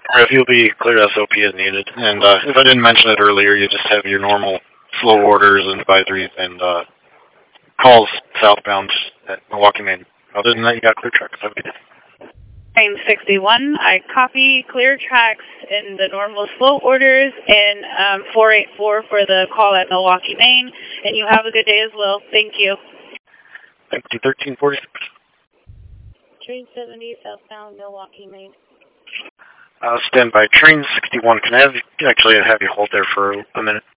Or if you'll be cleared SOP as needed. And if I didn't mention it earlier, you just have your normal slow orders and advisories and calls southbound at Milwaukee, Maine. Other than that, you got clear tracks. Have a good day. Train 61, I copy clear tracks in the normal slow orders and 484 for the call at Milwaukee, Maine. And you have a good day as well. Thank you. Thank you, 1346. Train 70, southbound Milwaukee, Maine. Stand by. Train 61. Can I have you hold there for a minute?